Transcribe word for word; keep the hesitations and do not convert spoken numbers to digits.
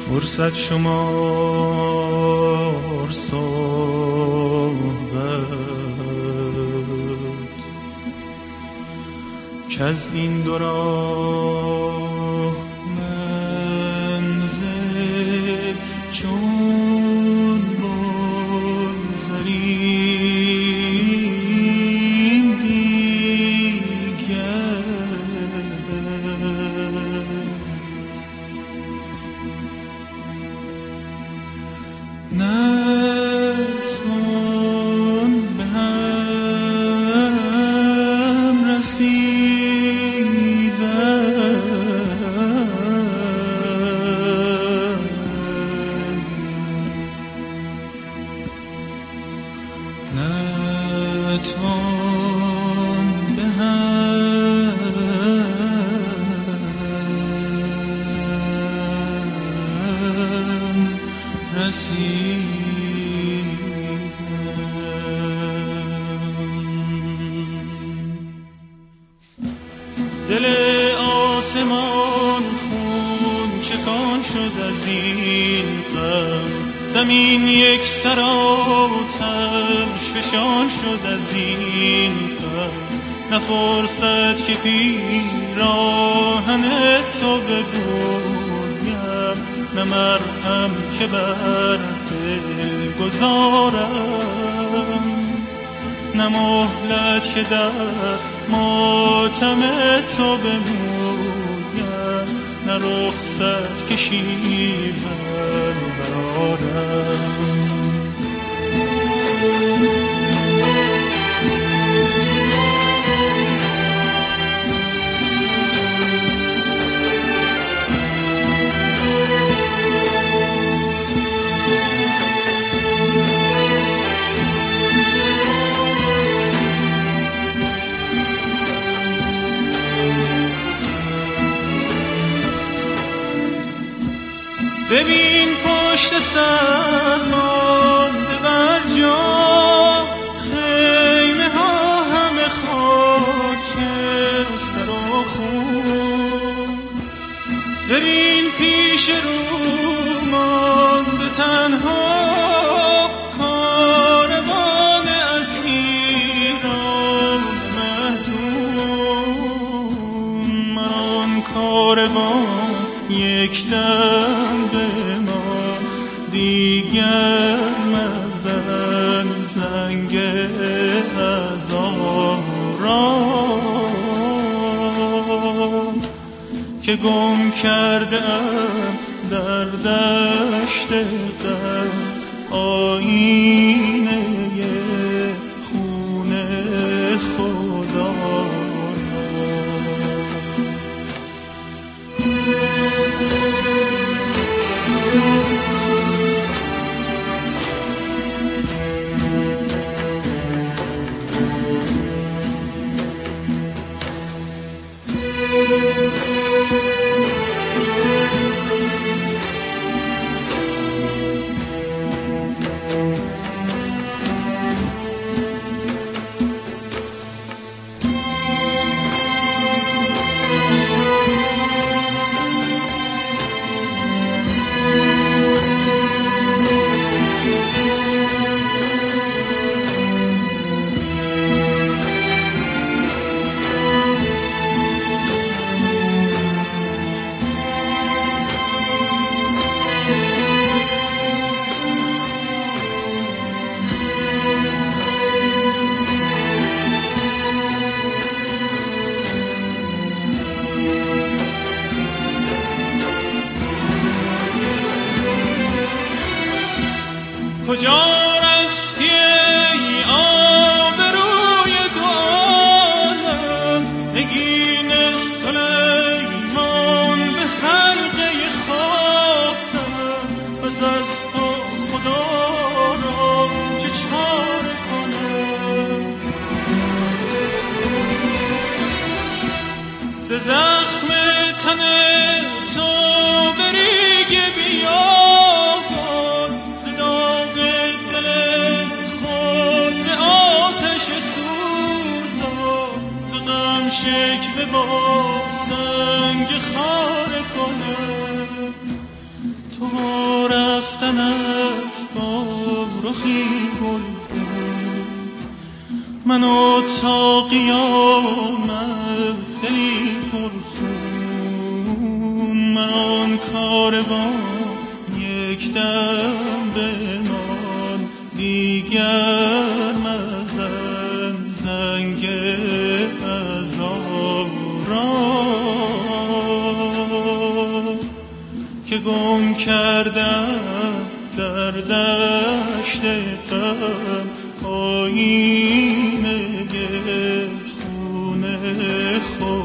فرصت شمار صحبت که از این دو راه منزل چون بگذاریم دیگر نتوان به هم رسیدن نتوان به هم رسیدن دل آسمان خون چکان شد از این غم زمین یک سر آتش فشان شد از این غم نه فرصت که پیراهن تو ببویم نه مرهم که بر دل گذارم نه مهلت که در ماتم تو بمویم نه رخصت که شیون برارم ببین پشت سر مانده بر جا خیمه ها همه خاکستر و خون ببین پیش رو مانده تنها کاروان اسیران محزون من آن کاروان یک دم به ما دیگر مزن زنگ هزاران که گم کردم در دشت غم آینه خون خدا کجا رفتی ای آبروی دو عالم نگین سلیمان به حلقه خاتم بس از تو خدا را چه چاره کنم ز زخم تن تو بریگ بیا کاروان یک دم بمان، دیگر مزن زنگ عذاب را که گم کردم در دشت غم آینه خون خود.